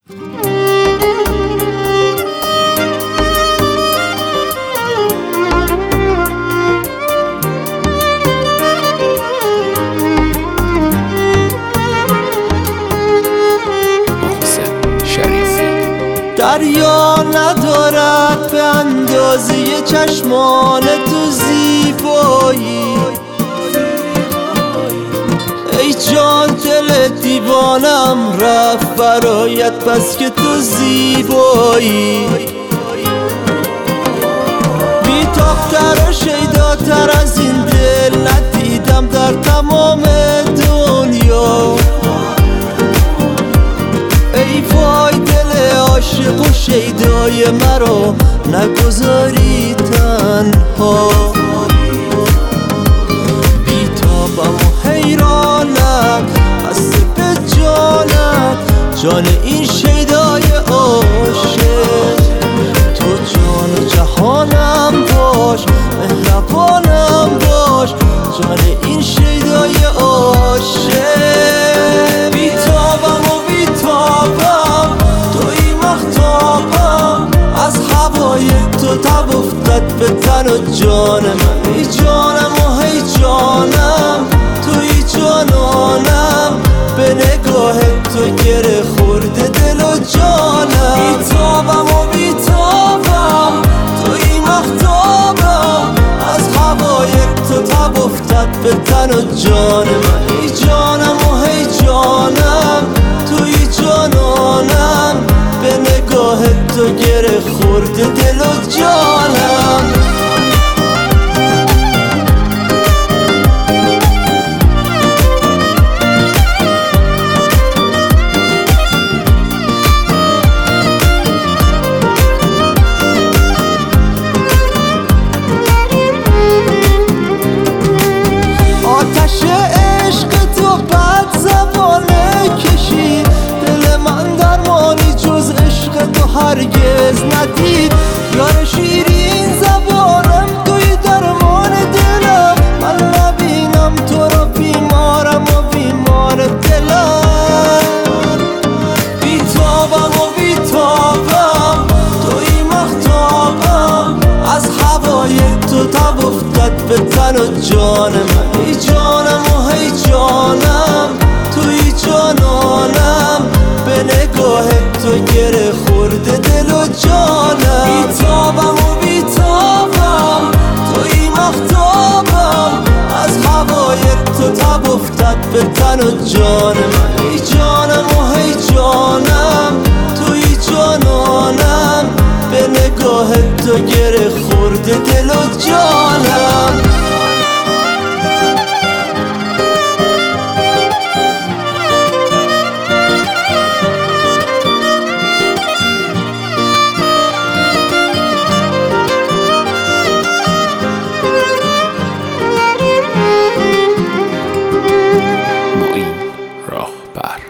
دریا ندارد به اندازه چشمان تو زیبایی، ای جان دل دیوانم رفت برایت بس که تو زیبایی. بی‌تاب‌تر و شیداتر از این دل ندیدم در تمام دنیا. ای وای دل عاشق و شیدای مرا نگذاری تنها. بی‌تابم و حیرانم خسته به جانت، جان این شیدای عاشق. تو جان و جهانم باش، مهربانم باش، جان این شیدای عاشق. بی‌تابم و بی‌تابم توی مهتابم، از هوای تو تب افتاد به تن و جان من. ای جانم و ای جانم توی جانانم، به نگاه تو گره خورده دل و جانم. بی‌تابم و بی‌تابم توی مهتابم، از هوای تو تب افتاد به تن و جان من. ای جانم و ای جانم توی جانانم، به نگاه تو گره خورده دل و جانم. آتش عشق تو بد زبانه کشید، دل من درمانی جز عشق تو هرگز ندید. یار شیرین زبانم توی درمان دلم، من نبینم تو را بیمارم و بیمار دلم. بی‌تابم و بی‌تابم توی مهتابم، از هوای تو تب افتاد به تن و جان من. ای جانم و ای جانم توی جانانم، به نگاه تو گره خورده دل و جانم. بی‌تابم و بی‌تابم توی مهتابم، از هوای تو تب افتاد به تن و جان من. ای جانم و ای جانم توی جانانم، به نگاه تو گره خورده دل و جانم. معین راهبر.